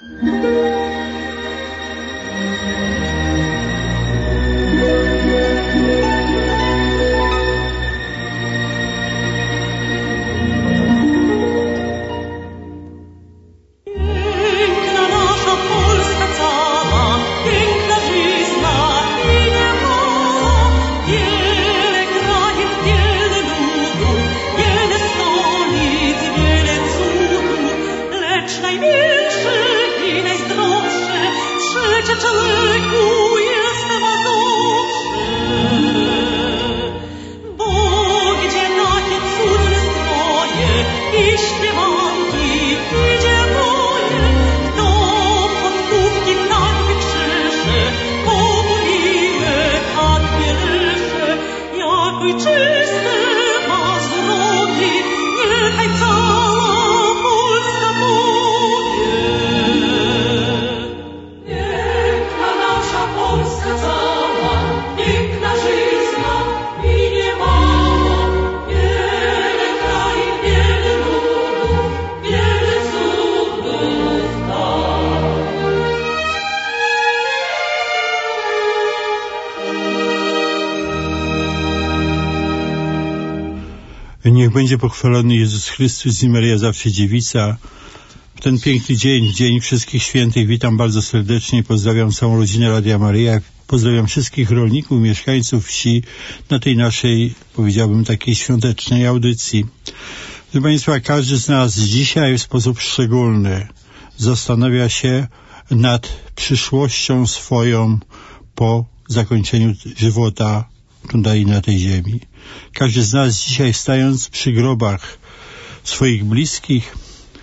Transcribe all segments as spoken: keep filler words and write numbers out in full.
Niech będzie pochwalony Jezus Chrystus i Maryja zawsze dziewica. W ten piękny dzień, w Dzień Wszystkich Świętych, witam bardzo serdecznie, pozdrawiam całą rodzinę Radia Maryja, pozdrawiam wszystkich rolników, mieszkańców wsi na tej naszej, powiedziałbym, takiej świątecznej audycji. Proszę Państwa, każdy z nas dzisiaj w sposób szczególny zastanawia się nad przyszłością swoją po zakończeniu żywota tutaj na tej ziemi. Każdy z nas dzisiaj, stając przy grobach swoich bliskich,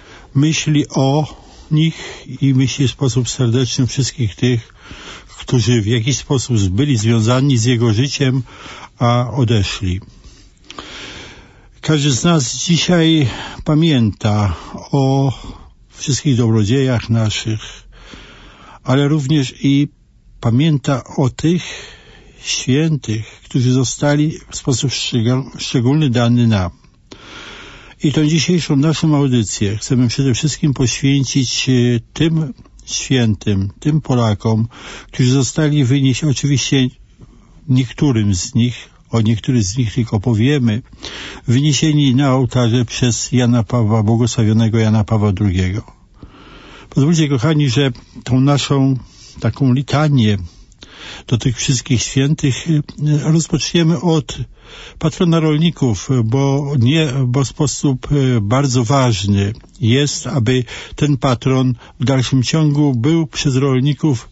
myśli o nich i myśli w sposób serdeczny wszystkich tych, którzy w jakiś sposób byli związani z jego życiem, a odeszli. Każdy z nas dzisiaj pamięta o wszystkich dobrodziejach naszych, ale również i pamięta o tych świętych, którzy zostali w sposób szczególny dany nam. I tą dzisiejszą naszą audycję chcemy przede wszystkim poświęcić tym świętym, tym Polakom, którzy zostali wyniesieni, oczywiście niektórym z nich, o niektórych z nich tylko powiemy, wyniesieni na ołtarze przez Jana Pawła, błogosławionego Jana Pawła drugiego. Pozwólcie, kochani, że tą naszą taką litanię do tych wszystkich świętych rozpoczniemy od patrona rolników, bo nie, bo w sposób bardzo ważny jest, aby ten patron w dalszym ciągu był przez rolników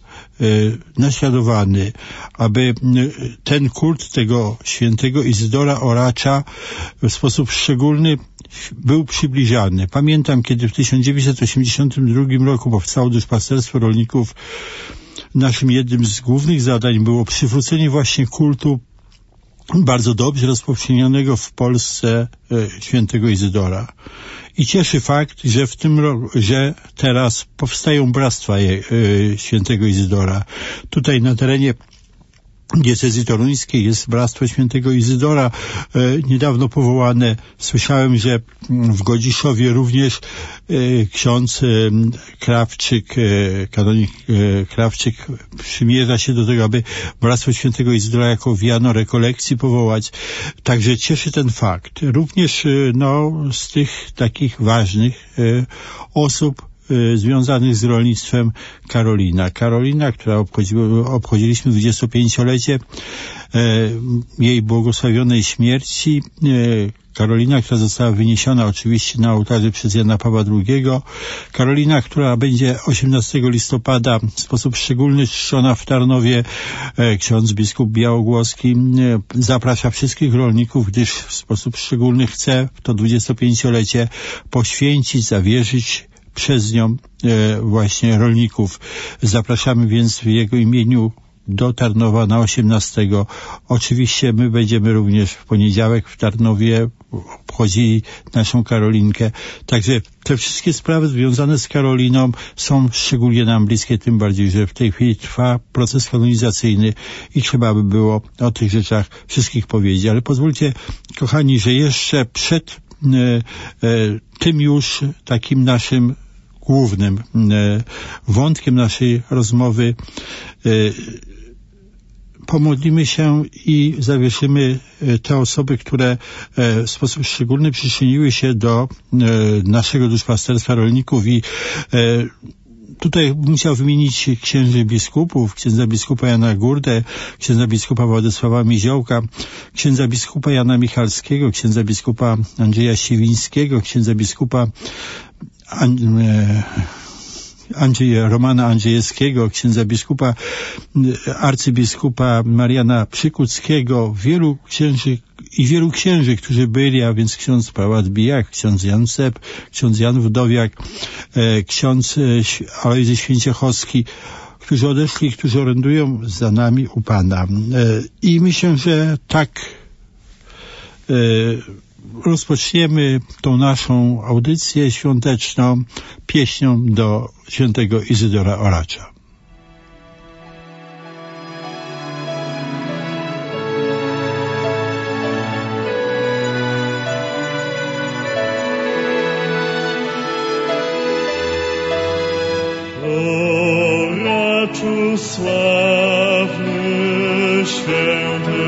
naśladowany, aby ten kult tego świętego Izydora Oracza w sposób szczególny był przybliżany. Pamiętam, kiedy w tysiąc dziewięćset osiemdziesiątym drugim roku powstało duszpasterstwo rolników, naszym jednym z głównych zadań było przywrócenie właśnie kultu bardzo dobrze rozpowszechnionego w Polsce e, świętego Izydora. I cieszy fakt, że w tym roku, że teraz powstają bractwa je, e, świętego Izydora. Tutaj na terenie diecezji toruńskiej jest Bractwo Świętego Izydora, e, niedawno powołane. Słyszałem, że w Godziszowie również e, ksiądz e, Krawczyk, e, kanonik e, Krawczyk przymierza się do tego, aby Bractwo Świętego Izydora jako wiano rekolekcji powołać. Także cieszy ten fakt. Również e, no, z tych takich ważnych e, osób związanych z rolnictwem Karolina. Karolina, która obchodzi, obchodziliśmy dwudziestopięciolecie e, jej błogosławionej śmierci. E, Karolina, która została wyniesiona oczywiście na ołtarze przez Jana Pawła drugiego. Karolina, która będzie osiemnastego listopada w sposób szczególny czczona w Tarnowie. E, ksiądz biskup Białogłoski e, zaprasza wszystkich rolników, gdyż w sposób szczególny chce w to dwudziestopięciolecie poświęcić, zawierzyć przez nią e, właśnie rolników. Zapraszamy więc w jego imieniu do Tarnowa na osiemnastego. Oczywiście my będziemy również w poniedziałek w Tarnowie obchodzili naszą Karolinkę. Także te wszystkie sprawy związane z Karoliną są szczególnie nam bliskie, tym bardziej, że w tej chwili trwa proces kanonizacyjny i trzeba by było o tych rzeczach wszystkich powiedzieć. Ale pozwólcie, kochani, że jeszcze przed e, e, tym już takim naszym głównym wątkiem naszej rozmowy. Pomodlimy się i zawieszymy te osoby, które w sposób szczególny przyczyniły się do naszego duszpasterstwa rolników i tutaj musiał wymienić księży biskupów, księdza biskupa Jana Gurdę, księdza biskupa Władysława Miziołka, księdza biskupa Jana Michalskiego, księdza biskupa Andrzeja Siwińskiego, księdza biskupa An- Andrzeja, Romana Andrzejewskiego, księdza biskupa, arcybiskupa Mariana Przykuckiego, wielu księży i wielu księży, którzy byli, a więc ksiądz Pałat Bijak, ksiądz Jan Sep, ksiądz Jan Wdowiak, e, ksiądz e, Alojzy Święciochowski, którzy odeszli, którzy orędują za nami u Pana. E, I myślę, że tak e, rozpoczniemy tą naszą audycję świąteczną pieśnią do świętego Izydora Oracza. Oraczu sławny, święty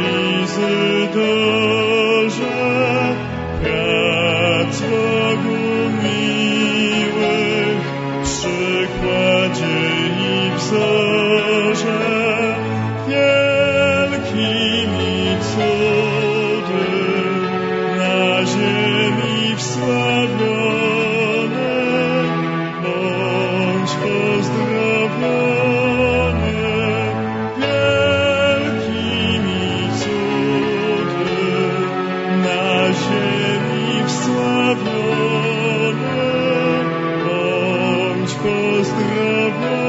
Izydorze, prac Bogu miłych, przykładzie i wzorze, wielkimi cudy na ziemi wsławione, bądź pozdrowiony, wielkimi cudy na ziemi wsławione, bądź pozdrowiony.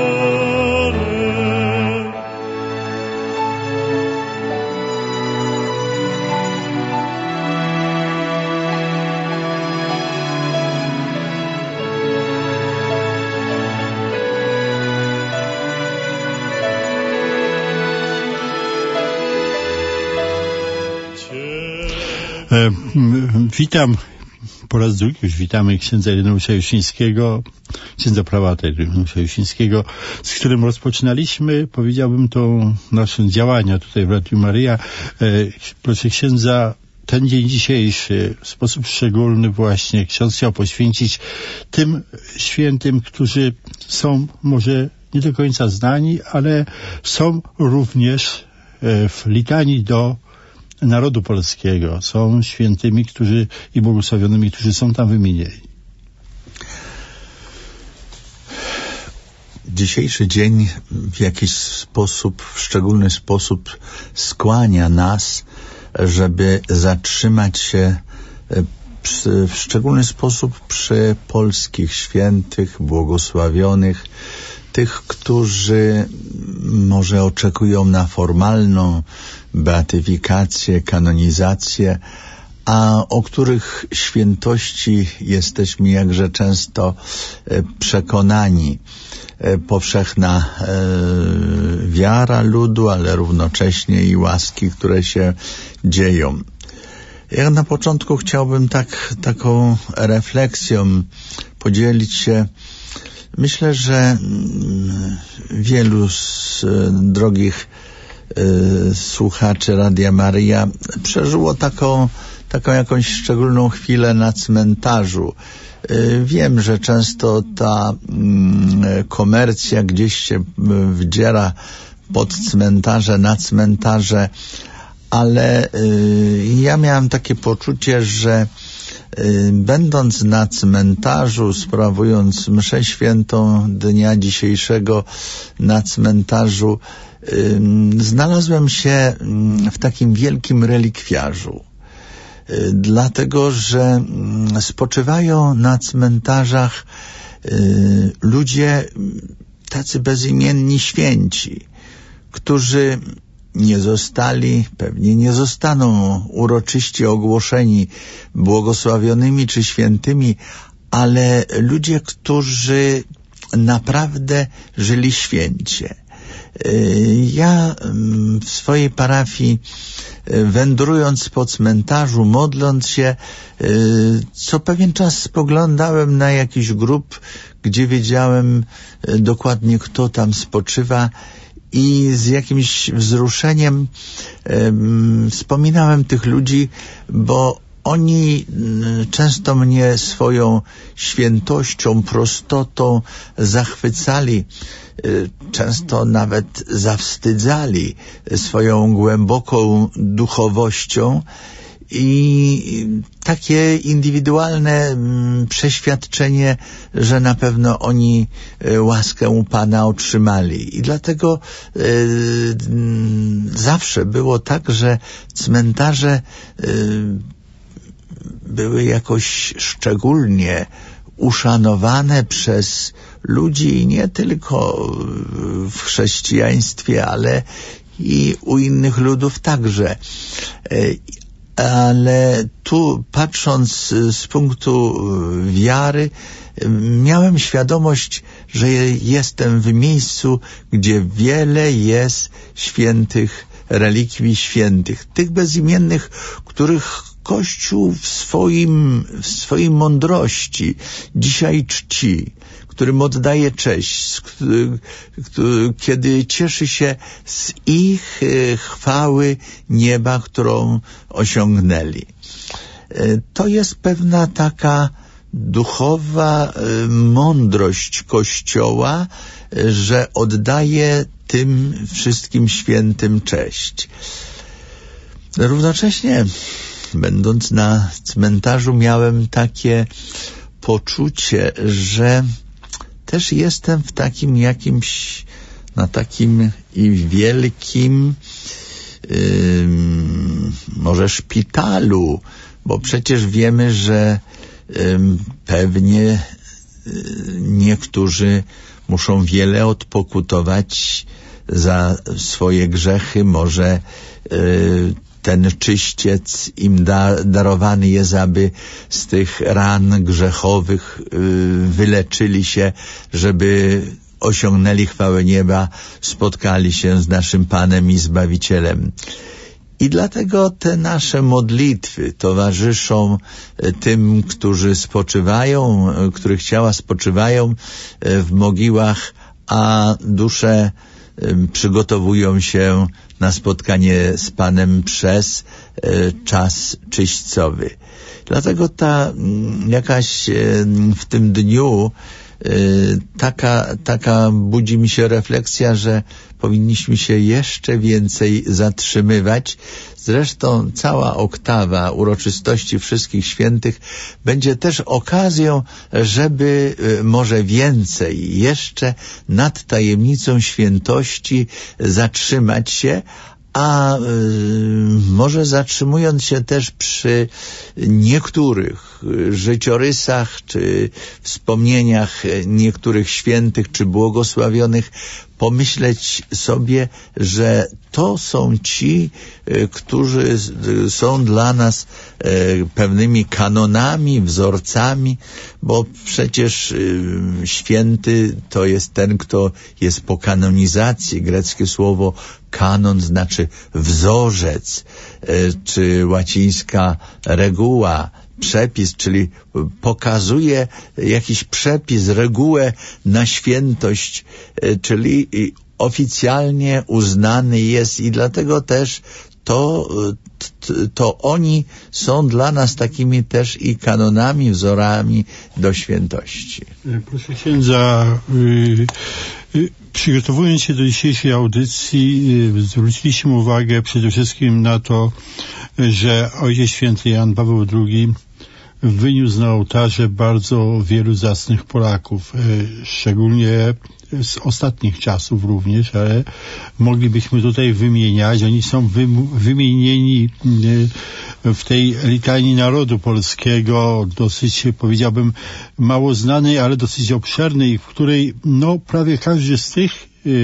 E, witam po raz drugi, już witamy księdza Ireneusza Jusińskiego, księdza prałata Ireneusza Jusińskiego, z którym rozpoczynaliśmy, powiedziałbym, to nasze działania tutaj w Radiu Maryja. E, proszę księdza, ten dzień dzisiejszy w sposób szczególny właśnie ksiądz chciał poświęcić tym świętym, którzy są może nie do końca znani, ale są również e, w litanii do narodu polskiego, są świętymi, którzy i błogosławionymi, którzy są tam wymienieni. Dzisiejszy dzień w jakiś sposób, w szczególny sposób skłania nas, żeby zatrzymać się przy, w szczególny sposób przy polskich świętych, błogosławionych, tych, którzy może oczekują na formalną beatyfikację, kanonizację, a o których świętości jesteśmy jakże często przekonani. Powszechna e, wiara ludu, ale równocześnie i łaski, które się dzieją. Ja na początku chciałbym tak, taką refleksją podzielić się. Myślę, że wielu z e, drogich e, słuchaczy Radia Maryja przeżyło taką, taką jakąś szczególną chwilę na cmentarzu. Wiem, że często ta komercja gdzieś się wdziera pod cmentarze, na cmentarze, ale ja miałem takie poczucie, że będąc na cmentarzu, sprawując mszę świętą dnia dzisiejszego na cmentarzu, znalazłem się w takim wielkim relikwiarzu. Dlatego, że spoczywają na cmentarzach y, ludzie tacy bezimienni święci, którzy nie zostali, pewnie nie zostaną uroczyście ogłoszeni błogosławionymi czy świętymi, ale ludzie, którzy naprawdę żyli święcie. Ja w swojej parafii, wędrując po cmentarzu, modląc się, co pewien czas spoglądałem na jakiś grób, gdzie wiedziałem dokładnie, kto tam spoczywa, i z jakimś wzruszeniem wspominałem tych ludzi, bo oni często mnie swoją świętością, prostotą zachwycali, często nawet zawstydzali swoją głęboką duchowością, i takie indywidualne przeświadczenie, że na pewno oni łaskę Pana otrzymali. I dlatego y, zawsze było tak, że cmentarze y, były jakoś szczególnie uszanowane przez ludzi nie tylko w chrześcijaństwie, ale i u innych ludów także. Ale tu, patrząc z punktu wiary, miałem świadomość, że jestem w miejscu, gdzie wiele jest świętych, relikwii świętych, tych bezimiennych, których Kościół w swoim, w swojej mądrości dzisiaj czci, którym oddaje cześć, kiedy cieszy się z ich chwały nieba, którą osiągnęli. To jest pewna taka duchowa mądrość Kościoła, że oddaje tym wszystkim świętym cześć. Równocześnie, będąc na cmentarzu, miałem takie poczucie, że też jestem w takim jakimś, na takim i wielkim yy, może szpitalu, bo przecież wiemy, że yy, pewnie yy, niektórzy muszą wiele odpokutować za swoje grzechy, może yy, ten czyściec im da, darowany jest, aby z tych ran grzechowych y, wyleczyli się, żeby osiągnęli chwałę nieba, spotkali się z naszym Panem i Zbawicielem. I dlatego te nasze modlitwy towarzyszą tym, którzy spoczywają, których ciała spoczywają w mogiłach, a dusze przygotowują się na spotkanie z Panem przez e, czas czyśćcowy. Dlatego ta m, jakaś e, w tym dniu e, taka, taka budzi mi się refleksja, że powinniśmy się jeszcze więcej zatrzymywać. Zresztą cała oktawa uroczystości Wszystkich Świętych będzie też okazją, żeby może więcej jeszcze nad tajemnicą świętości zatrzymać się, a y, może zatrzymując się też przy niektórych życiorysach czy wspomnieniach niektórych świętych czy błogosławionych, pomyśleć sobie, że to są ci, którzy są dla nas pewnymi kanonami, wzorcami, bo przecież święty to jest ten, kto jest po kanonizacji. Greckie słowo kanon znaczy wzorzec, czy łacińska reguła, przepis, czyli pokazuje jakiś przepis, regułę na świętość, czyli oficjalnie uznany jest i dlatego też to, to oni są dla nas takimi też i kanonami, wzorami do świętości. Proszę księdza, yy, yy, przygotowując się do dzisiejszej audycji, yy, zwróciliśmy uwagę przede wszystkim na to, że Ojciec Święty Jan Paweł drugi wyniósł na ołtarze bardzo wielu zacnych Polaków, szczególnie z ostatnich czasów również, ale moglibyśmy tutaj wymieniać. Oni są wymienieni w tej litanii narodu polskiego, dosyć, powiedziałbym, mało znanej, ale dosyć obszernej, w której no prawie każdy z tych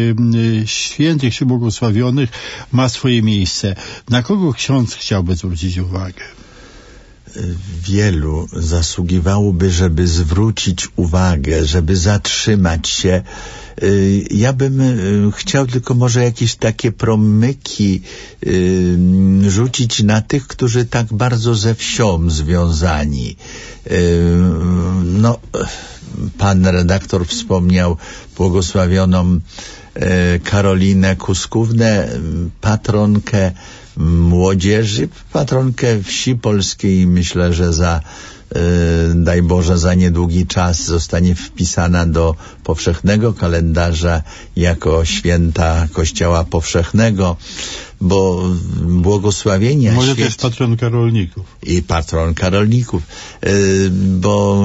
świętych czy błogosławionych ma swoje miejsce. Na kogo ksiądz chciałby zwrócić uwagę? wielu zasługiwałoby, żeby zwrócić uwagę, żeby zatrzymać się. Ja bym chciał tylko może jakieś takie promyki rzucić na tych, którzy tak bardzo ze wsią związani. No, pan redaktor wspomniał błogosławioną Karolinę Kuskównę, patronkę młodzieży, patronkę wsi polskiej. Myślę, że za daj Boże, za niedługi czas zostanie wpisana do powszechnego kalendarza jako święta Kościoła Powszechnego, bo błogosławienia może święt... też patronka rolników. I patronka rolników, bo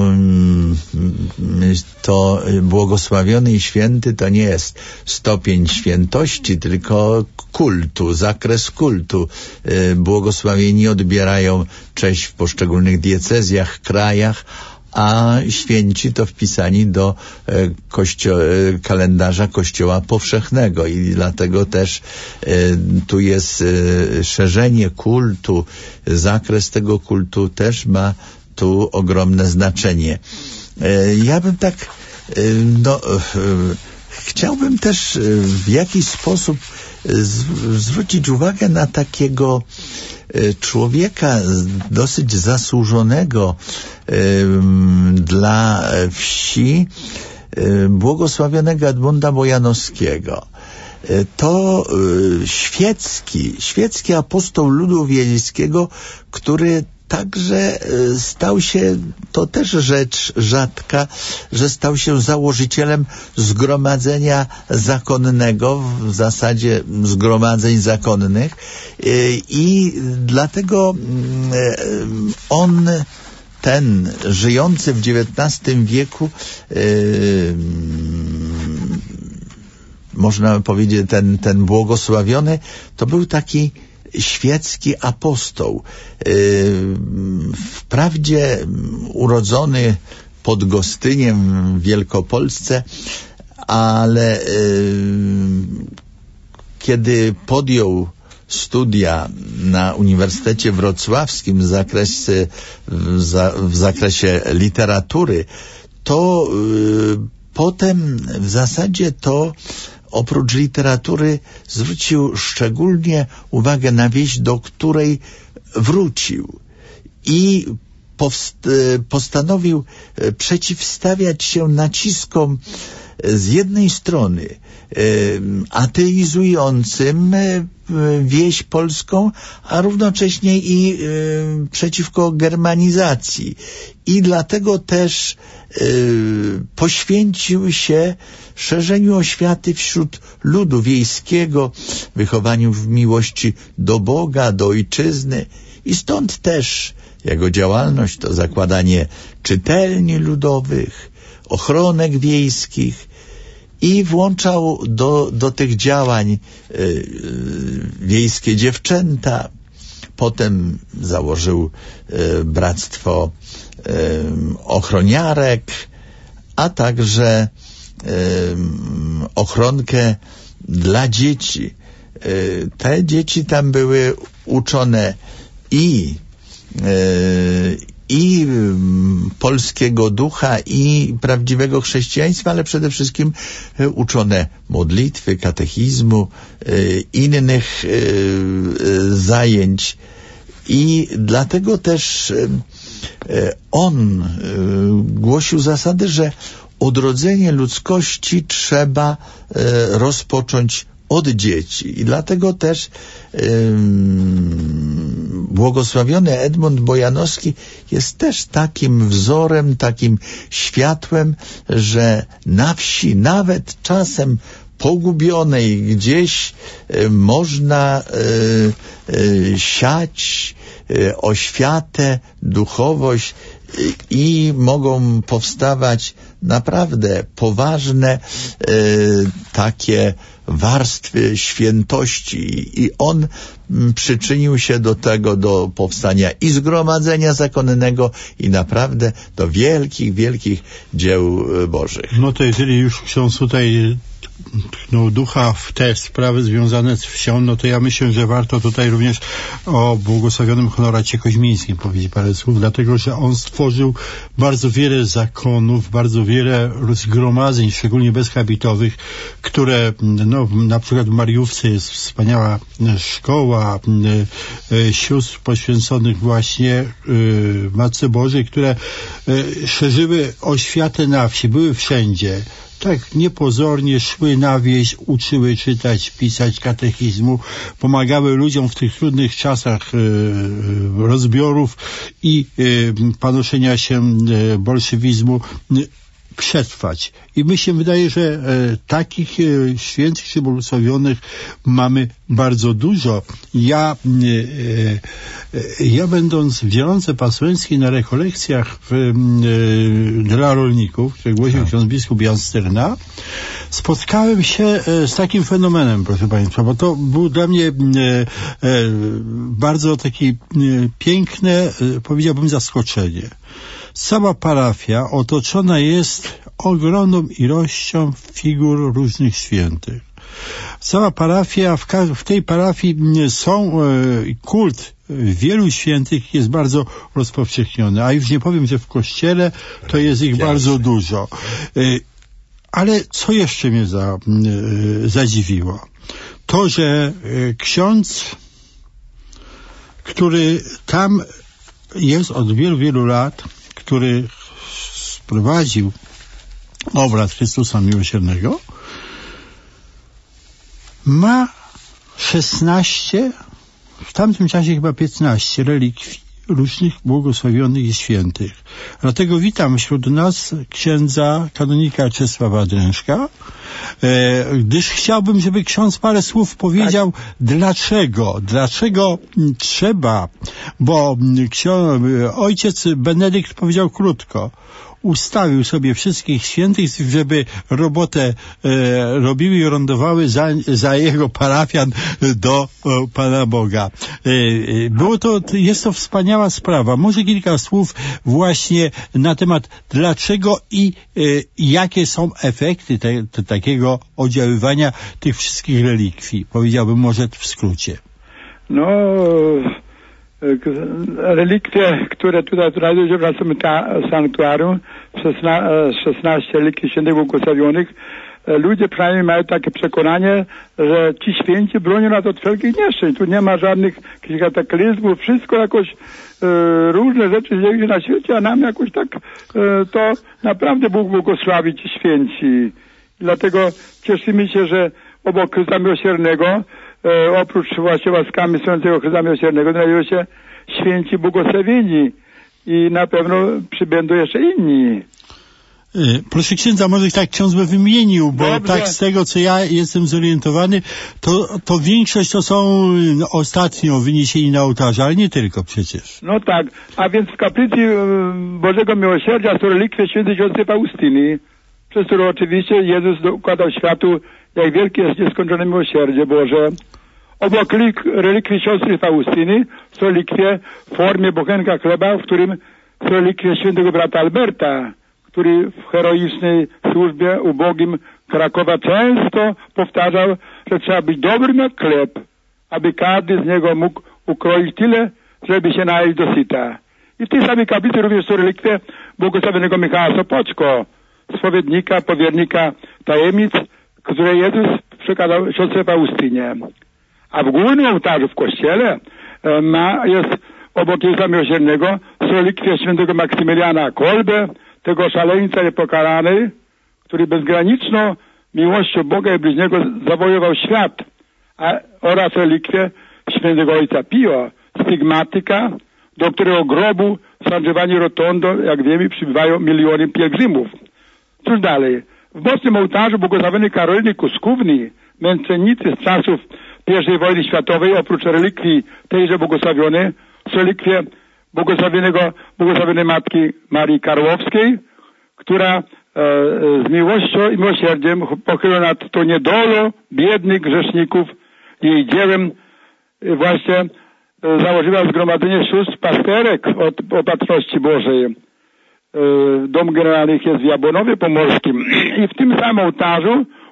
to błogosławiony i święty to nie jest stopień świętości, tylko kultu, zakres kultu. Błogosławieni odbierają cześć w poszczególnych diecezjach, krajach, a święci to wpisani do kościo- kalendarza Kościoła Powszechnego i dlatego też e, tu jest e, szerzenie kultu, zakres tego kultu też ma tu ogromne znaczenie. E, ja bym tak e, no, e, chciałbym też w jakiś sposób z, zwrócić uwagę na takiego człowieka dosyć zasłużonego dla wsi, błogosławionego Edmunda Bojanowskiego. To świecki, świecki apostoł ludu wiejskiego, który także stał się, to też rzecz rzadka, że stał się założycielem zgromadzenia zakonnego, w zasadzie zgromadzeń zakonnych, i dlatego on, ten żyjący w dziewiętnastym wieku, można powiedzieć, ten, ten błogosławiony, to był taki świecki apostoł. Wprawdzie urodzony pod Gostyniem w Wielkopolsce, ale kiedy podjął studia na Uniwersytecie Wrocławskim w zakresie, w, za, w zakresie literatury, to potem w zasadzie to oprócz literatury zwrócił szczególnie uwagę na wieś, do której wrócił i powst- postanowił przeciwstawiać się naciskom z jednej strony ateizującym wieś polską, a równocześnie i y, przeciwko germanizacji. I dlatego też y, poświęcił się szerzeniu oświaty wśród ludu wiejskiego, wychowaniu w miłości do Boga, do ojczyzny. I stąd też jego działalność to zakładanie czytelni ludowych, ochronek wiejskich, i włączał do, do tych działań y, y, wiejskie dziewczęta. Potem założył y, bractwo y, ochroniarek, a także y, ochronkę dla dzieci. Y, te dzieci tam były uczone i y, i polskiego ducha, i prawdziwego chrześcijaństwa, ale przede wszystkim uczone modlitwy, katechizmu, innych zajęć. I dlatego też on głosił zasady, że odrodzenie ludzkości trzeba rozpocząć od dzieci. I dlatego też ym, błogosławiony Edmund Bojanowski jest też takim wzorem, takim światłem, że na wsi, nawet czasem pogubionej gdzieś, y, można y, y, siać y, oświatę, duchowość y, i mogą powstawać naprawdę poważne y, takie warstwy świętości, i on m, przyczynił się do tego, do powstania i zgromadzenia zakonnego, i naprawdę do wielkich, wielkich dzieł Bożych. No to jeżeli już ksiądz tutaj tknął ducha w te sprawy związane z wsią, no to ja myślę, że warto tutaj również o błogosławionym Honoracie Koźmińskim powiedzieć parę słów, dlatego, że on stworzył bardzo wiele zakonów, bardzo wiele zgromadzeń, szczególnie bezhabitowych, które, no, na przykład w Mariówce jest wspaniała szkoła sióstr poświęconych właśnie Matce Bożej, które szerzyły oświatę na wsi, były wszędzie. Tak niepozornie szły na wieś, uczyły czytać, pisać, katechizmu, pomagały ludziom w tych trudnych czasach e, rozbiorów i e, panoszenia się e, bolszewizmu e, przetrwać. I mi się wydaje, że e, takich e, świętych czy błogosławionych mamy bardzo dużo. Ja, e, e, ja będąc w Zielonce Pasłęckiej na rekolekcjach w, e, dla rolników, które głosił ksiądz biskup Jan Sterna, spotkałem się e, z takim fenomenem, proszę Państwa, bo to był dla mnie e, e, bardzo takie e, piękne, e, powiedziałbym, zaskoczenie. Cała parafia otoczona jest ogromną ilością figur różnych świętych. Cała parafia, w, w tej parafii są e, kult wielu świętych jest bardzo rozpowszechniony, a już nie powiem, że w kościele to jest ich bardzo dużo. E, ale co jeszcze mnie za, e, zadziwiło? To, że e, ksiądz, który tam jest od wielu, wielu lat, który sprowadził obraz Chrystusa Miłosiernego, ma szesnaście, w tamtym czasie chyba piętnaście relikwii różnych błogosławionych i świętych. Dlatego witam wśród nas księdza kanonika Czesława Drężka, e, gdyż chciałbym, żeby ksiądz parę słów powiedział, tak, dlaczego, dlaczego trzeba, bo ksiądz, ojciec Benedykt powiedział krótko, ustawił sobie wszystkich świętych, żeby robotę e, robiły i orędowały za, za jego parafian do e, Pana Boga. E, było to, jest to wspaniała sprawa. Może kilka słów właśnie na temat dlaczego i e, jakie są efekty te, te, takiego oddziaływania tych wszystkich relikwii. Powiedziałbym może w skrócie. No... relikwie, które tutaj znajdują się w naszym sanktuarium, szesnaście relikwii świętych błogosławionych, ludzie przynajmniej mają takie przekonanie, że ci święci bronią nas od wszelkich nieszczęść. Tu nie ma żadnych kataklizmów, wszystko jakoś e, różne rzeczy dzieją się na świecie, a nam jakoś tak e, to naprawdę Bóg błogosławi ci święci. Dlatego cieszymy się, że obok Chrystusa Miłosiernego, E, oprócz właśnie łaskami Świętego Chrystusa Miłosiernego znajdują się święci błogosławieni i na pewno przybędą jeszcze inni. Proszę księdza, może tak ksiądz by wymienił, bo Dobrze. Tak z tego, co ja jestem zorientowany, to, to większość to są ostatnio wyniesieni na ołtarze, ale nie tylko przecież. No tak, a więc w kaplicy Bożego Miłosierdzia są relikwie świętej siostry Faustyny, przez którą oczywiście Jezus dokładał światu, jak wielkie jest nieskończone miłosierdzie Boże. Obok relikwii siostry Faustyny są relikwie w formie bochenka chleba, w którym są relikwie świętego brata Alberta, który w heroicznej służbie ubogim Krakowa często powtarzał, że trzeba być dobrym jak chleb, aby każdy z niego mógł ukroić tyle, żeby się najeść do syta. I w tej samej kaplicy również są relikwie błogosławionego Michała Sopoćko, spowiednika, powiernika tajemnic, które Jezus przekazał siostrze Faustynie. A w głównym ołtarzu w kościele e, ma, jest obok Jezusa Miłosiernego są relikwie świętego Maksymiliana Kolbe, tego szaleńca niepokalanej, który bezgraniczną miłością Boga i bliźniego zawojował świat, a, oraz relikwie świętego ojca Pio, stygmatyka, do którego grobu w San Giovanni Rotondo, jak wiemy, przybywają miliony pielgrzymów. Cóż dalej? W mocnym ołtarzu błogosławionej Karoliny Kuskówni, męczennicy z czasów pierwszej wojny światowej, oprócz relikwii tejże błogosławionej, są relikwie błogosławionego, błogosławionej Matki Marii Karłowskiej, która e, z miłością i miłosierdziem pochyla nad tą niedolą biednych grzeszników. Jej dziełem e, właśnie e, założyła zgromadzenie sióstr pasterek od Opatrzności Bożej. E, Dom Generalny jest w Jabłonowie Pomorskim i w tym samym ołtarzu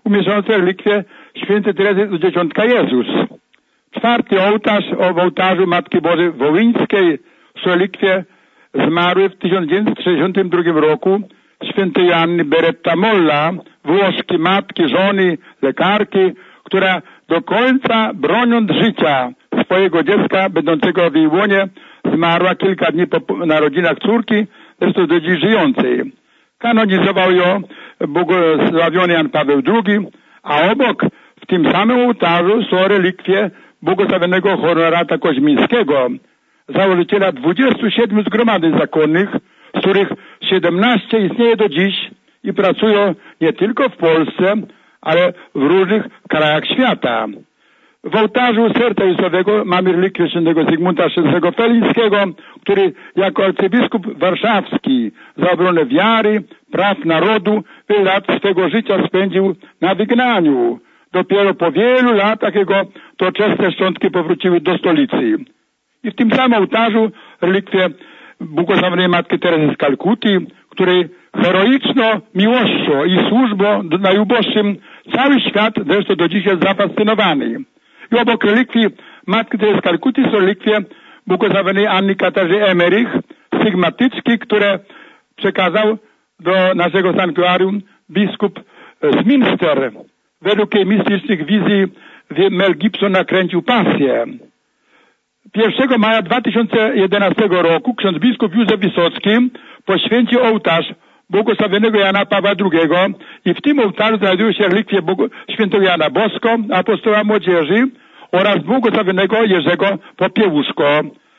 umieszczące relikwie świętej Terezy z Dzieciątka Jezus. Czwarty ołtarz, o, w ołtarzu Matki Bożej Wołyńskiej są relikwie zmarłej w tysiąc dziewięćset sześćdziesiątym drugim roku świętej Joanny Beretta Molla, włoskiej matki, żony, lekarki, która do końca, broniąc życia swojego dziecka będącego w jej łonie, zmarła kilka dni po narodzinach córki, zresztą do dziś żyjącej. Kanonizował ją błogosławiony Jan Paweł drugi, a obok w tym samym ołtarzu są relikwie błogosławionego Honorata Koźmińskiego, założyciela dwudziestu siedmiu zgromadzeń zakonnych, z których siedemnaście istnieje do dziś i pracują nie tylko w Polsce, ale w różnych krajach świata. W ołtarzu Serca Jezusowego mamy relikwię świętego Zygmunta szóstego Felińskiego, który jako arcybiskup warszawski za obronę wiary, praw narodu wiele lat swego życia spędził na wygnaniu. Dopiero po wielu latach jego doczesne szczątki powróciły do stolicy. I w tym samym ołtarzu relikwie błogosławionej Matki Teresy z Kalkuty, której heroiczną miłością i służbą najuboższym cały świat zresztą do dziś jest zafascynowany. I obok relikwii Matki Teresy z Kalkuty są relikwie błogosławionej Anny Katarzyny Emerych, sygmatyczki, które przekazał do naszego sanktuarium biskup z Minster. Według jej mistycznych wizji Mel Gibson nakręcił pasję. pierwszego maja dwa tysiące jedenastego roku ksiądz biskup Józef Wysocki poświęcił ołtarz błogosławionego Jana Pawła drugiego i w tym ołtarzu znajdują się relikwie świętego Jana Bosko, apostoła młodzieży oraz błogosławionego Jerzego Popiełuszko.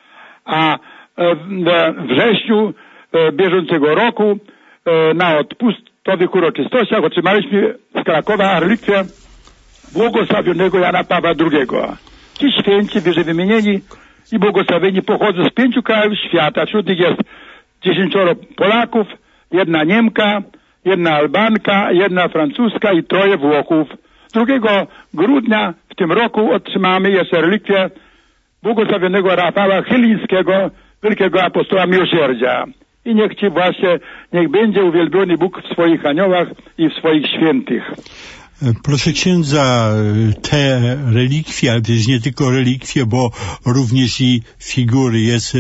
A we wrześniu bieżącego roku na odpustowych uroczystościach otrzymaliśmy z Krakowa relikwię błogosławionego Jana Pawła drugiego. Ci święci, wyżej wymienieni i błogosławieni pochodzą z pięciu krajów świata. Wśród nich jest dziesięcioro Polaków, jedna Niemka, jedna Albanka, jedna Francuska i troje Włochów. drugiego grudnia w tym roku otrzymamy jeszcze relikwię błogosławionego Rafała Chylińskiego, wielkiego apostoła miłosierdzia. I niech Ci właśnie, niech będzie uwielbiony Bóg w swoich aniołach i w swoich świętych. Proszę księdza, te relikwie, ale też nie tylko relikwie, bo również i figury jest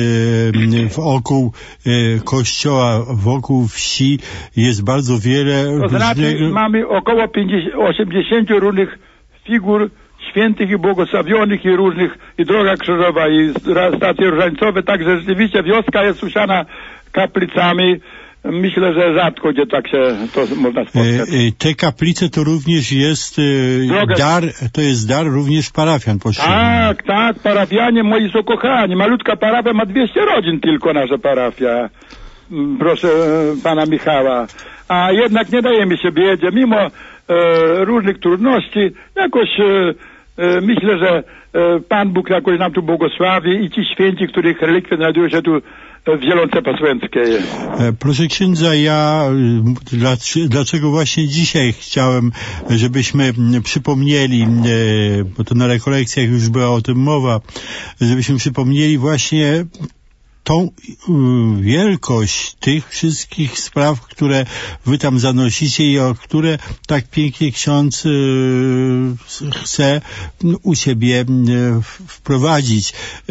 wokół kościoła, wokół wsi, jest bardzo wiele. To znaczy różnego... mamy około osiemdziesiąt różnych figur świętych i błogosławionych i różnych, i droga krzyżowa, i stacje różańcowe, także rzeczywiście wioska jest usiana kaplicami. Myślę, że rzadko gdzie tak się to można spotkać. Te kaplice to również jest Droga... dar, to jest dar również parafian pośrednich. Tak, tak, parafianie moi są kochani. Malutka parafia ma dwieście rodzin tylko nasza parafia. Proszę pana Michała. A jednak nie dajemy się biedzie, mimo e, różnych trudności, jakoś e, e, myślę, że e, Pan Bóg jakoś nam tu błogosławi i ci święci, których relikwie znajdują się tu w Zielonce Posłęckiej. Proszę księdza, ja dlaczego właśnie dzisiaj chciałem, żebyśmy przypomnieli, bo to na rekolekcjach już była o tym mowa, żebyśmy przypomnieli właśnie tą wielkość tych wszystkich spraw, które wy tam zanosicie i o które tak pięknie ksiądz chce u siebie wprowadzić.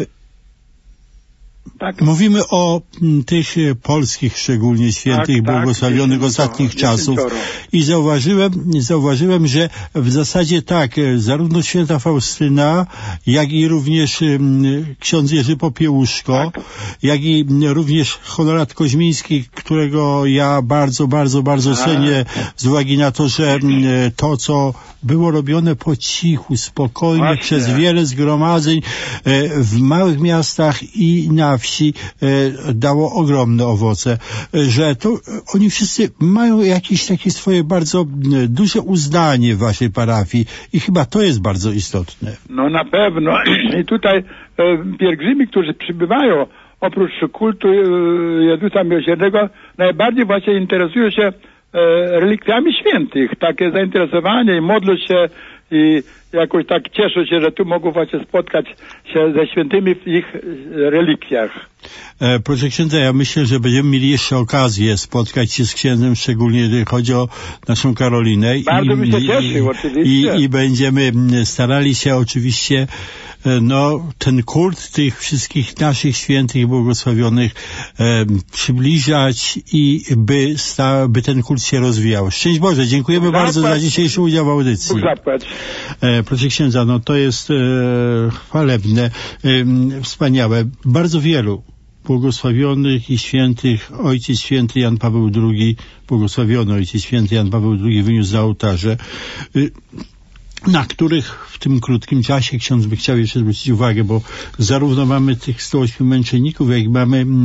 Tak. Mówimy o m, tych polskich szczególnie świętych, tak, błogosławionych tak, ostatnich to, czasów i zauważyłem, zauważyłem, że w zasadzie tak, zarówno święta Faustyna, jak i również m, ksiądz Jerzy Popiełuszko, tak. jak i m, również Honorat Koźmiński, którego ja bardzo, bardzo, bardzo A. cenię z uwagi na to, że m, to, co było robione po cichu, spokojnie, Właśnie. przez wiele zgromadzeń e, w małych miastach i na wsi e, dało ogromne owoce, e, że to oni wszyscy mają jakieś takie swoje bardzo e, duże uznanie w waszej parafii i chyba to jest bardzo istotne. No na pewno. I tutaj e, pielgrzymi, którzy przybywają, oprócz kultu e, Jezusa Miłosiernego, najbardziej właśnie interesują się relikwiami świętych. Takie zainteresowanie i modlą się i jakoś tak cieszę się, że tu mogą właśnie spotkać się ze świętymi w ich relikwiach. E, proszę księdza, ja myślę, że będziemy mieli jeszcze okazję spotkać się z księdzem, szczególnie jeżeli chodzi o naszą Karolinę. Bardzo I, bym się cieszył, i, oczywiście. I, I będziemy starali się oczywiście no, ten kult tych wszystkich naszych świętych, błogosławionych e, przybliżać i by, sta, by ten kult się rozwijał. Szczęść Boże, dziękujemy Zapłać. bardzo za dzisiejszy udział w audycji. E, proszę księdza, no to jest e, chwalebne, e, wspaniałe. Bardzo wielu błogosławionych i świętych, Ojciec Święty Jan Paweł drugi, błogosławiony Ojciec Święty Jan Paweł drugi wyniósł za ołtarze, na których w tym krótkim czasie ksiądz by chciał jeszcze zwrócić uwagę, bo zarówno mamy tych sto ośmiu męczenników, jak i mamy e,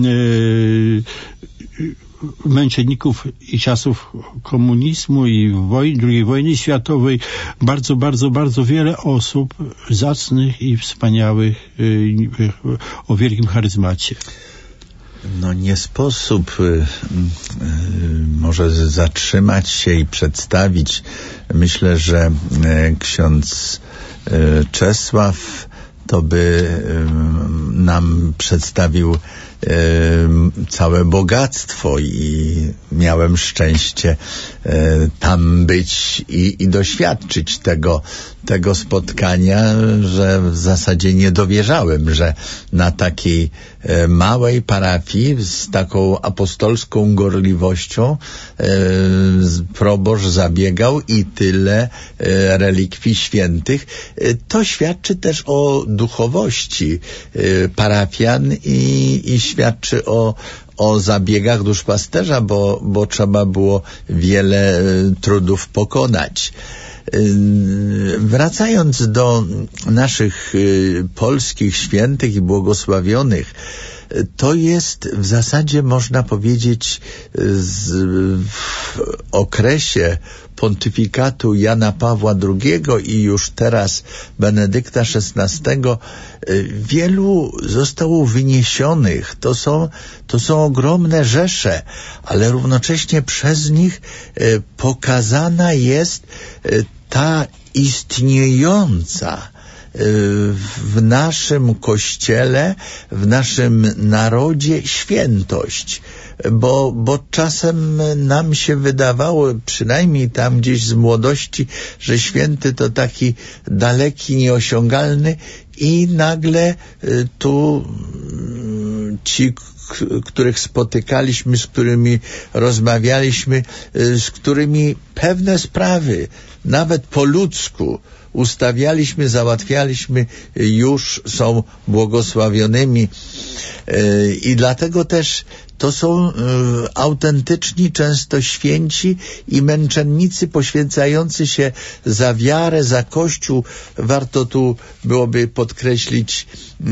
męczenników i czasów komunizmu i woj, drugiej wojny światowej, bardzo, bardzo, bardzo wiele osób zacnych i wspaniałych e, o wielkim charyzmacie. No nie sposób y, y, może zatrzymać się i przedstawić. Myślę, że y, ksiądz y, Czesław to by y, nam przedstawił y, całe bogactwo i miałem szczęście y, tam być i, i doświadczyć tego, tego spotkania, że w zasadzie nie dowierzałem, że na takiej e, małej parafii z taką apostolską gorliwością e, proboszcz zabiegał i tyle e, relikwii świętych. E, to świadczy też o duchowości e, parafian i, i świadczy o o zabiegach duszpasterza, bo, bo trzeba było wiele e, trudów pokonać. Wracając do naszych polskich świętych i błogosławionych, to jest w zasadzie, można powiedzieć, z, w okresie pontyfikatu Jana Pawła drugiego i już teraz Benedykta szesnastego wielu zostało wyniesionych. To są, to są ogromne rzesze, ale równocześnie przez nich pokazana jest ta istniejąca w naszym Kościele, w naszym narodzie świętość. Bo, bo czasem nam się wydawało, przynajmniej tam gdzieś z młodości, że święty to taki daleki, nieosiągalny i nagle tu ci, których spotykaliśmy, z którymi rozmawialiśmy, z którymi pewne sprawy, nawet po ludzku, ustawialiśmy, załatwialiśmy, już są błogosławionymi. I dlatego też to są autentyczni, często święci i męczennicy poświęcający się za wiarę, za Kościół. Warto tu byłoby podkreślić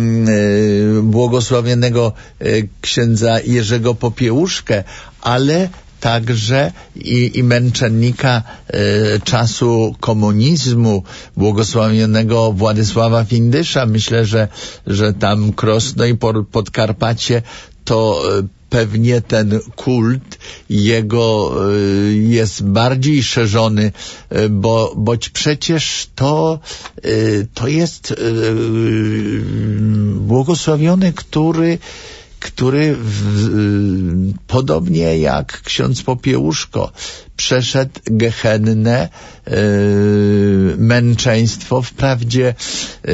błogosławionego księdza Jerzego Popiełuszkę, ale także i, i męczennika e, czasu komunizmu, błogosławionego Władysława Findysza. Myślę, że, że tam Krosno i Podkarpacie to e, pewnie ten kult jego y, jest bardziej szerzony, y, bo boć przecież to, y, to jest y, y, błogosławiony, który który w, y, podobnie jak ksiądz Popiełuszko przeszedł gehennę, y, męczeństwo, wprawdzie y,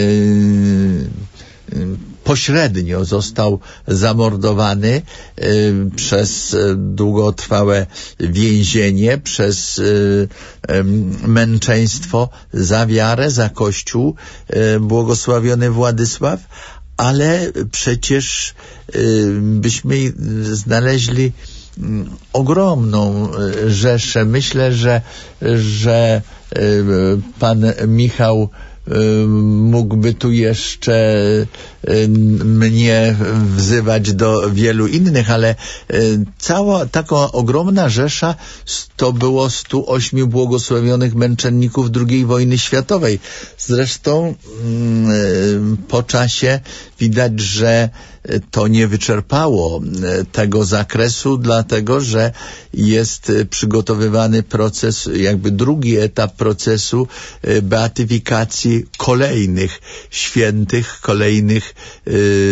y, pośrednio został zamordowany y, przez y, długotrwałe więzienie, przez y, y, męczeństwo za wiarę, za Kościół, y, błogosławiony Władysław, ale przecież y, byśmy znaleźli y, ogromną y, rzeszę. Myślę, że, że y, pan Michał mógłby tu jeszcze mnie wzywać do wielu innych, ale cała taka ogromna rzesza to było stu ośmiu błogosławionych męczenników drugiej wojny światowej. Zresztą po czasie widać, że to nie wyczerpało tego zakresu, dlatego że jest przygotowywany proces, jakby drugi etap procesu beatyfikacji kolejnych świętych, kolejnych yy,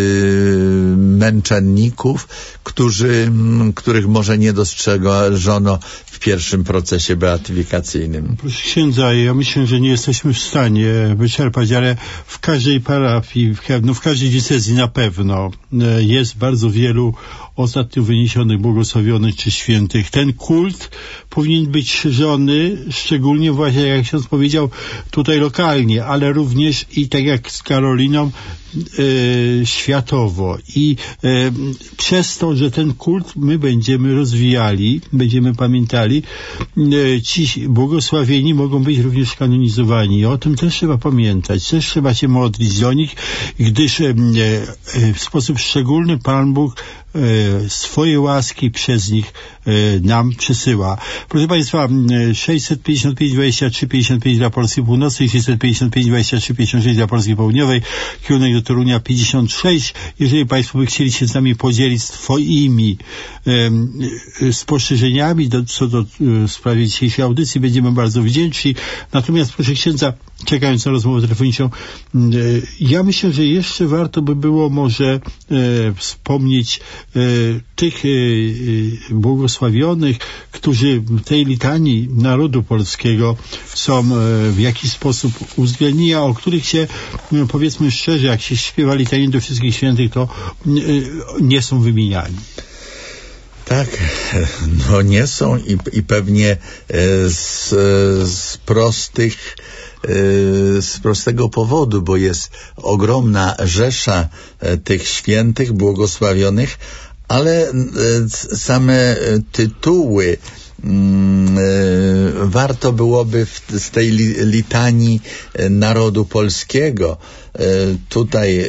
męczenników, którzy, których może nie dostrzeżono w pierwszym procesie beatyfikacyjnym. Proszę księdza, ja myślę, że nie jesteśmy w stanie wyczerpać, ale w każdej parafii, w, no w każdej diecezji na pewno jest bardzo wielu ostatnio wyniesionych, błogosławionych czy świętych. Ten kult powinien być szerzony, szczególnie właśnie, jak ksiądz powiedział, tutaj lokalnie, ale również i tak jak z Karoliną, e, światowo. I e, przez to, że ten kult my będziemy rozwijali, będziemy pamiętali, e, ci błogosławieni mogą być również kanonizowani. I o tym też trzeba pamiętać. Też trzeba się modlić do nich, gdyż e, e, w sposób szczególny Pan Bóg swoje łaski przez nich nam przesyła. Proszę Państwa, sześćset pięćdziesiąt pięć dwadzieścia trzy pięćdziesiąt pięć dla Polski Północnej, sześćset pięćdziesiąt pięć dwadzieścia trzy pięćdziesiąt sześć dla Polski Południowej, kierunek do Torunia pięćdziesiąt sześć. Jeżeli Państwo by chcieli się z nami podzielić swoimi um, spostrzeżeniami do, co do um, sprawy dzisiejszej audycji, będziemy bardzo wdzięczni. Natomiast proszę księdza, czekając na rozmowę telefoniczną, ja myślę, że jeszcze warto by było może e, wspomnieć e, tych e, błogosławionych, którzy w tej litanii narodu polskiego są e, w jakiś sposób uwzględnieni, a o których się, no, powiedzmy szczerze, jak się śpiewa litanię do wszystkich świętych, to e, nie są wymieniani. Tak, no nie są i, i pewnie e, z, z prostych z prostego powodu, bo jest ogromna rzesza tych świętych, błogosławionych, ale same tytuły warto byłoby w, z tej litanii narodu polskiego. Tutaj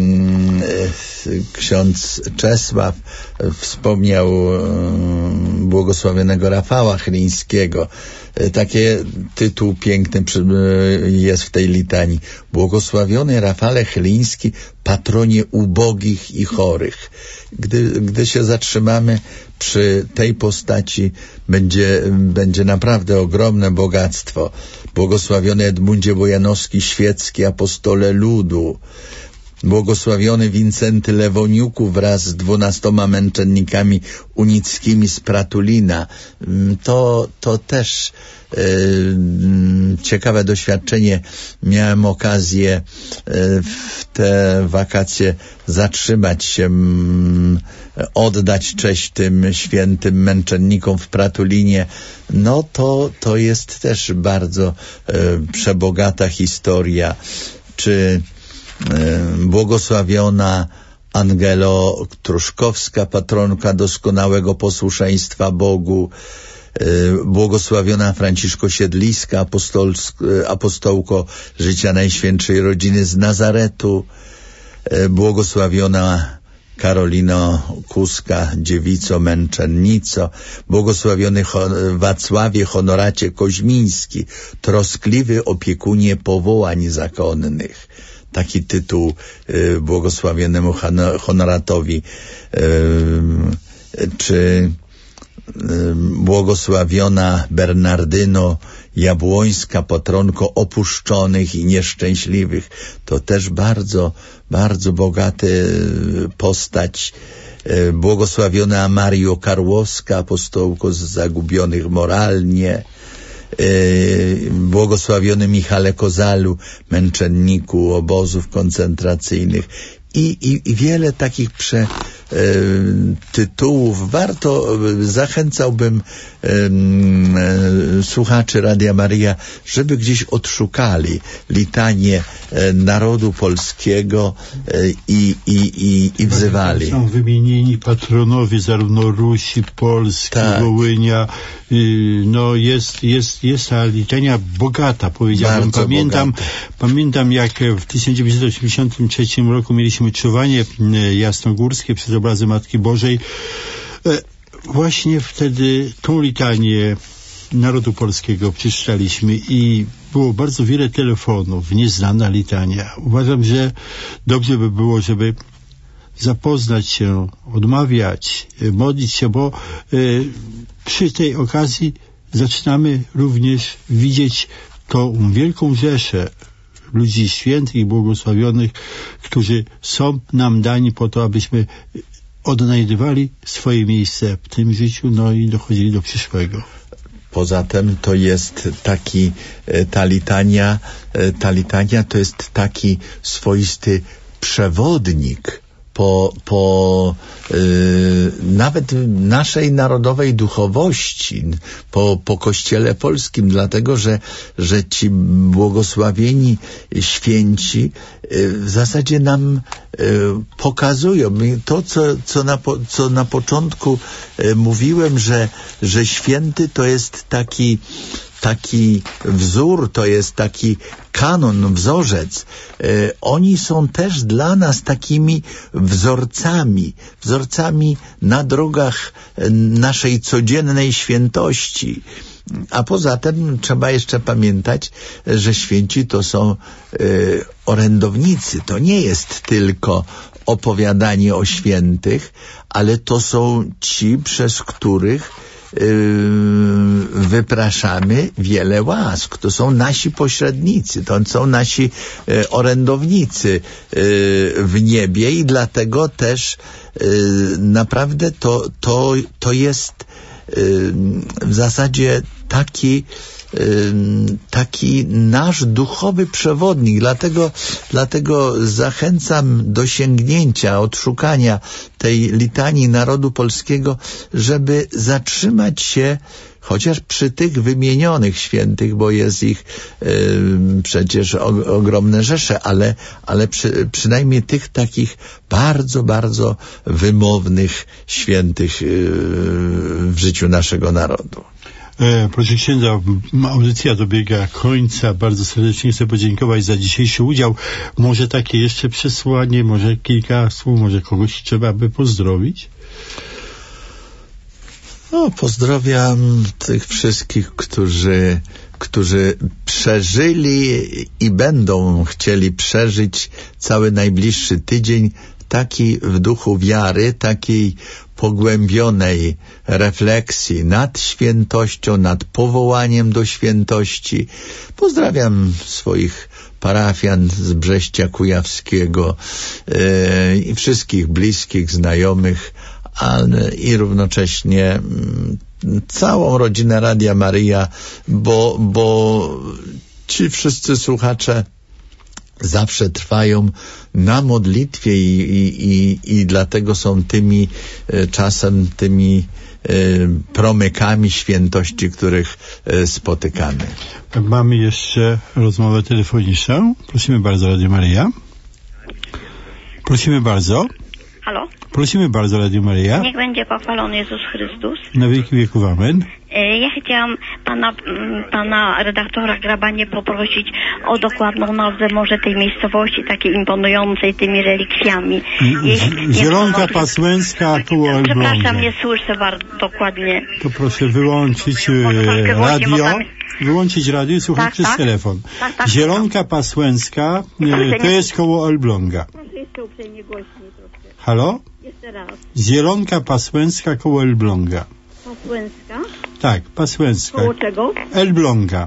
ksiądz Czesław wspomniał błogosławionego Rafała Chlińskiego. Takie tytuł piękny jest w tej litanii. Błogosławiony Rafale Chliński, patronie ubogich i chorych. Gdy, gdy się zatrzymamy przy tej postaci, będzie, będzie naprawdę ogromne bogactwo. Błogosławiony Edmundzie Bojanowski, świecki apostole ludu. Błogosławiony Wincenty Lewoniuku wraz z dwunastoma męczennikami unickimi z Pratulina. To, to też e, ciekawe doświadczenie. Miałem okazję e, w te wakacje zatrzymać się, m, oddać cześć tym świętym męczennikom w Pratulinie. No to, to jest też bardzo e, przebogata historia. Czy błogosławiona Angelo Truszkowska, patronka doskonałego posłuszeństwa Bogu, błogosławiona Franciszko Siedliska, apostołko życia Najświętszej Rodziny z Nazaretu, błogosławiona Karolino Kuska, dziewico męczennico, błogosławiony Wacławie Honoracie Koźmiński, troskliwy opiekunie powołań zakonnych. Taki tytuł y, błogosławionemu Honoratowi, y, czy y, błogosławiona Bernardyno Jabłońska, patronko opuszczonych i nieszczęśliwych. To też bardzo, bardzo bogaty postać. Y, błogosławiona Mario Karłowska, apostołko z zagubionych moralnie. Błogosławiony Michale Kozalu, męczenniku obozów koncentracyjnych i, i, i wiele takich prze, tytułów. Warto, zachęcałbym słuchaczy Radia Maryja, żeby gdzieś odszukali litanię narodu polskiego i, i, i, i wzywali. Są wymienieni patronowie zarówno Rusi, Polski, tak. Wołynia. No jest, jest, jest ta litania bogata, powiedziałbym. Bardzo pamiętam, bogata. pamiętam jak w tysiąc dziewięćset osiemdziesiątym trzecim roku mieliśmy czuwanie jasnogórskie przez obrazy Matki Bożej. Właśnie wtedy tą litanię narodu polskiego przeczytaliśmy i było bardzo wiele telefonów, nieznana litania. Uważam, że dobrze by było, żeby zapoznać się, odmawiać, modlić się, bo y, przy tej okazji zaczynamy również widzieć tą wielką rzeszę ludzi świętych i błogosławionych, którzy są nam dani po to, abyśmy odnajdywali swoje miejsce w tym życiu, no i dochodzili do przyszłego. Poza tym to jest taki, ta litania, ta litania to jest taki swoisty przewodnik po, po yy, nawet naszej narodowej duchowości, po, po Kościele polskim, dlatego, że, że ci błogosławieni święci yy, w zasadzie nam yy, pokazują to, co, co, na, po, co na początku yy, mówiłem, że, że święty to jest taki taki wzór, to jest taki kanon, wzorzec. E, oni są też dla nas takimi wzorcami, wzorcami na drogach naszej codziennej świętości. A poza tym trzeba jeszcze pamiętać, że święci to są e, orędownicy. To nie jest tylko opowiadanie o świętych, ale to są ci, przez których wypraszamy wiele łask. To są nasi pośrednicy, to są nasi e, orędownicy e, w niebie i dlatego też e, naprawdę to, to, to jest e, w zasadzie taki taki nasz duchowy przewodnik. Dlatego, dlatego zachęcam do sięgnięcia, odszukania tej litanii narodu polskiego, żeby zatrzymać się chociaż przy tych wymienionych świętych, bo jest ich y, przecież o, ogromne rzesze, ale, ale przy, przynajmniej tych takich bardzo, bardzo wymownych świętych y, w życiu naszego narodu. E, proszę księdza, audycja dobiega końca. Bardzo serdecznie chcę podziękować za dzisiejszy udział. Może takie jeszcze przesłanie, może kilka słów, może kogoś trzeba by pozdrowić? No, pozdrawiam tych wszystkich, którzy, którzy przeżyli i będą chcieli przeżyć cały najbliższy tydzień taki w duchu wiary, takiej pogłębionej refleksji nad świętością, nad powołaniem do świętości. Pozdrawiam swoich parafian z Brześcia Kujawskiego e, i wszystkich bliskich, znajomych, ale i równocześnie m, całą rodzinę Radia Maryja, bo, bo ci wszyscy słuchacze zawsze trwają na modlitwie i, i, i, i dlatego są tymi e, czasem tymi e, promykami świętości, których e, spotykamy. Mamy jeszcze rozmowę telefoniczną. Prosimy bardzo, Radio Maryja. Prosimy bardzo. Halo? Prosimy bardzo, Radio Maryja. Niech będzie pochwalony Jezus Chrystus. Na wieki wieków amen. Ja chciałam pana, pana redaktora Grabanie poprosić o dokładną nazwę może tej miejscowości, takiej imponującej tymi relikwiami. Jeśli Zielonka Pasłęcka, koło Elbląga. Przepraszam, nie słyszę bardzo dokładnie. To proszę wyłączyć e, radio. Wyłączyć radio i słuchać tak, przez tak. telefon. Tak, tak, Zielonka Pasłęcka, e, to jest koło Elbląga. Proszę jeszcze uprzejmie głośniej troszkę. Halo? Jeszcze raz. Zielonka Pasłęcka koło Elbląga. Pasłęcka? Tak, Pasłęcka. Koło czego? Elbląga.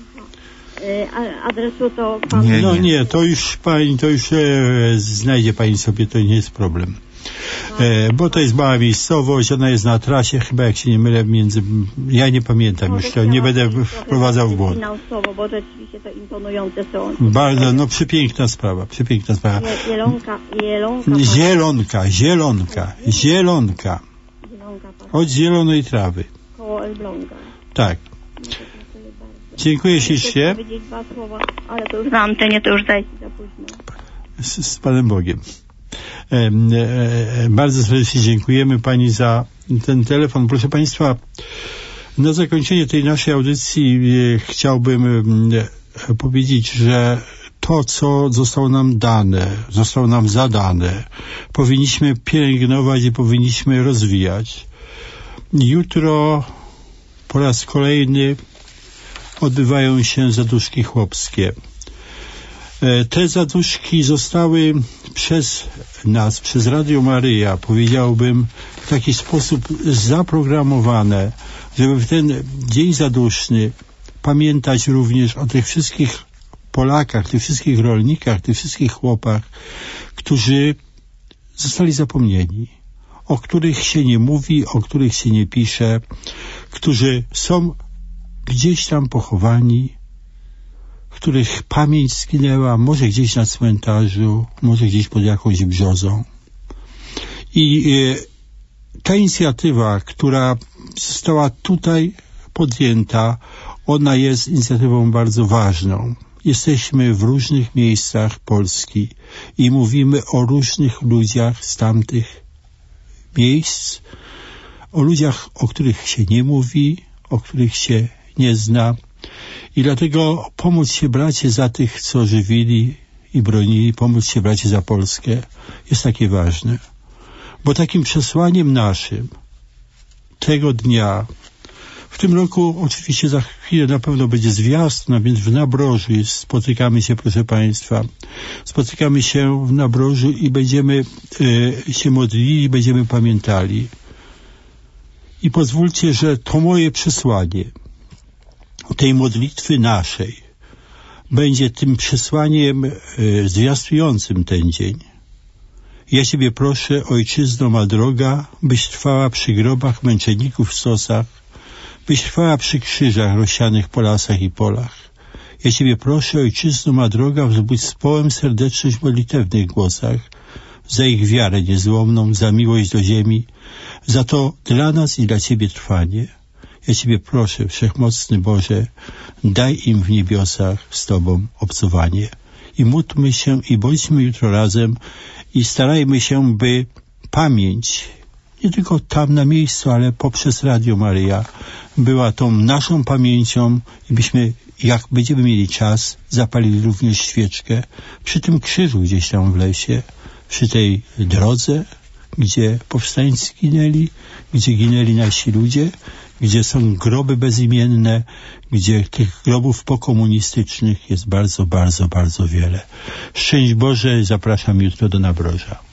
A adresu to pan... Nie, No nie. nie, to już pani, to już e, znajdzie pani sobie, to nie jest problem. E, bo to jest mała miejscowość, ona jest na trasie, chyba jak się nie mylę, między... Ja nie pamiętam już, to nie będę wprowadzał w błąd. Finansowo, bo rzeczywiście to imponujące są. Bardzo, no przepiękna sprawa, przepiękna sprawa. Zielonka, zielonka. Zielonka, zielonka, zielonka. Od zielonej trawy. Koło Elbląga. Tak. Dziękuję ślicznie. Chcę powiedzieć dwa słowa, ale to już na antenie, to już zajdzie za późno. Z, z Panem Bogiem. E, e, bardzo serdecznie dziękujemy Pani za ten telefon. Proszę Państwa, na zakończenie tej naszej audycji e, chciałbym e, powiedzieć, że to, co zostało nam dane, zostało nam zadane, powinniśmy pielęgnować i powinniśmy rozwijać. Jutro po raz kolejny odbywają się zaduszki chłopskie. Te zaduszki zostały przez nas, przez Radio Maryja, powiedziałbym, w taki sposób zaprogramowane, żeby w ten dzień zaduszny pamiętać również o tych wszystkich Polakach, tych wszystkich rolnikach, tych wszystkich chłopach, którzy zostali zapomnieni, o których się nie mówi, o których się nie pisze, którzy są gdzieś tam pochowani, których pamięć zginęła, może gdzieś na cmentarzu, może gdzieś pod jakąś brzozą. I e, ta inicjatywa, która została tutaj podjęta, ona jest inicjatywą bardzo ważną. Jesteśmy w różnych miejscach Polski i mówimy o różnych ludziach z tamtych miejsc, o ludziach, o których się nie mówi, o których się nie zna. I dlatego pomóc się, bracie, za tych, co żywili i bronili, pomóc się, bracie, za Polskę jest takie ważne. Bo takim przesłaniem naszym tego dnia, w tym roku oczywiście za chwilę na pewno będzie zwiastun, a więc w Nabrożu jest, spotykamy się, proszę Państwa, spotykamy się w Nabrożu i będziemy e, się modlili, będziemy pamiętali. I pozwólcie, że to moje przesłanie tej modlitwy naszej będzie tym przesłaniem e, zwiastującym ten dzień. Ja Ciebie proszę, Ojczyzno ma droga, byś trwała przy grobach męczenników w stosach, byś trwała przy krzyżach rozsianych po lasach i polach. Ja Ciebie proszę, Ojczyzno ma droga, wzbudź z połem serdeczność w modlitewnych głosach, za ich wiarę niezłomną, za miłość do ziemi, za to dla nas i dla Ciebie trwanie. Ja Ciebie proszę, Wszechmocny Boże, daj im w niebiosach z Tobą obcowanie. I módlmy się i bądźmy jutro razem i starajmy się, by pamięć, nie tylko tam na miejscu, ale poprzez Radio Maryja, była tą naszą pamięcią i byśmy, jak będziemy mieli czas, zapalili również świeczkę przy tym krzyżu gdzieś tam w lesie, przy tej drodze, gdzie powstańcy ginęli, gdzie ginęli nasi ludzie, gdzie są groby bezimienne, gdzie tych grobów pokomunistycznych jest bardzo, bardzo, bardzo wiele. Szczęść Boże, zapraszam jutro do Nabroża.